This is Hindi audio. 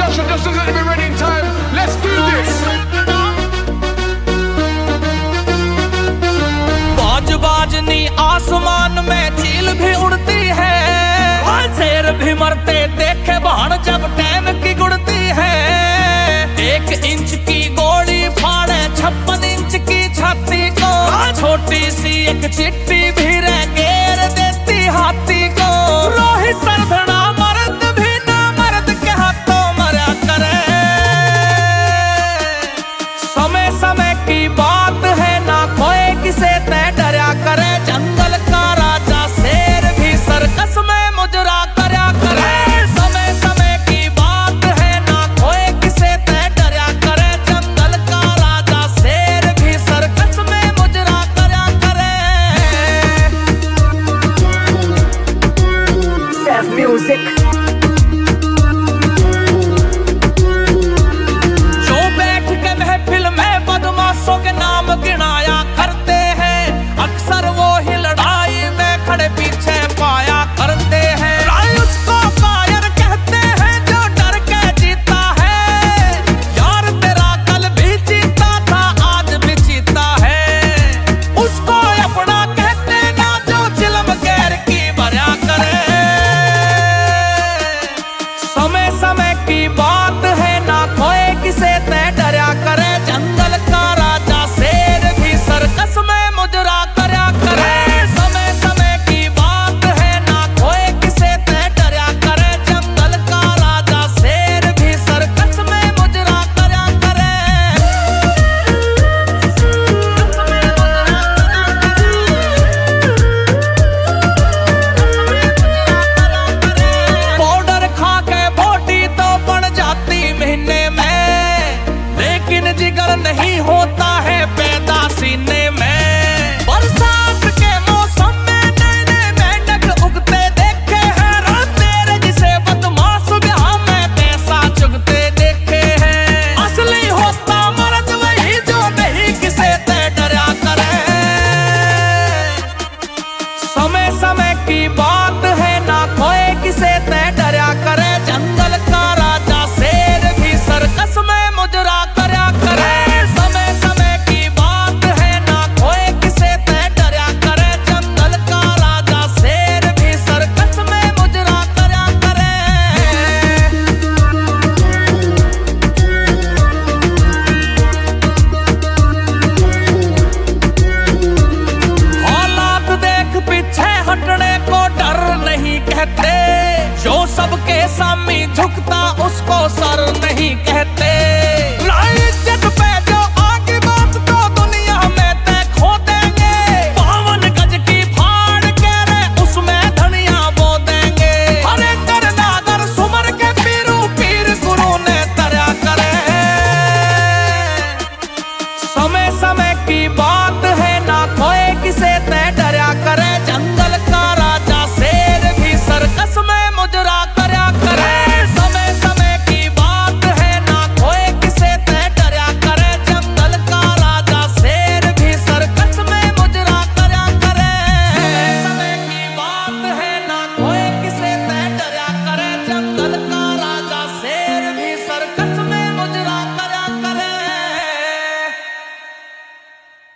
Marshall, just let me be ready in time. Let's do this. बाज बाजनी आसमान में चील भी उड़ती है, शेर भी मरते देखे बाण जब टाइम की गुड़ती है। 1 इंच की गोली फाड़े 56 इंच की छाती को, छोटी सी एक चिट्ठी भी रह घेर देती हाथी को। रोहित सरधना मर्द भी ना मर्द के हाथों मरा करे। समय समय की बात है ना कोई किसे तय डरा करे। जंगल का राजा शेर भी सर्कस में मुजरा करया करे। समय समय की बात है ना कोई किसे तय डरा करे। जंगल का राजा शेर भी सर्कस में मुजरा करया करे। Self music. जो बैठ के महफिल में बदमाशों के नाम गिनाया करते हैं, अक्सर वो ही लड़ाई में खड़े पीछे पाया करते हैं। उसको कायर कहते हैं जो डर के जीता है। यार तेरा कल भी जीता था आज भी जीता है। उसको अपना कहते ना जो चिलम गैर की भरा करे। समय समय की बात है ना कोई किसे तय डरा करे। जंगल का राजा शेर भी सर्कस में मुजरा करया करे। समय समय की बात है ना कोई किसे तय डरा करे। जंगल का राजा शेर भी सर्कस में मुजरा करया करे। पाउडर खा के बॉडी तो बन जाती महीने में, लेकिन जिगर नहीं होता है पैदा सीने में। बरसात के मौसम में नए नए मेंढक उगते देखे हैं। तेरे जिसे बदमाश ब्याह में पैसा चुगते देखे हैं। असली होता मर्द वही जो नहीं किसे तय डरा करे। समय समय की बात है ना कोई किसे तय डरा करे। जंगल का राजा शेर भी सर्कस में मुजरा करया करे। समय समय की बात है ना कोई किसे तय डरा करे। जंगल का राजा शेर भी सर्कस में मुजरा करया करे। हालात देख पीछे हटने को डर नहीं कहते। जो सबके सामने झुकता उसको सर नहीं कहते। इज्जत पे जो आगे बात तो दुनिया में तय खो देंगे। 52 गज की फाड़ के रे उसमें धनिया बो देंगे। अरे कर नागर सुमर के पीरू पीर गुरु ने तरया करे। समय समय की बात है ना कोई किसे तय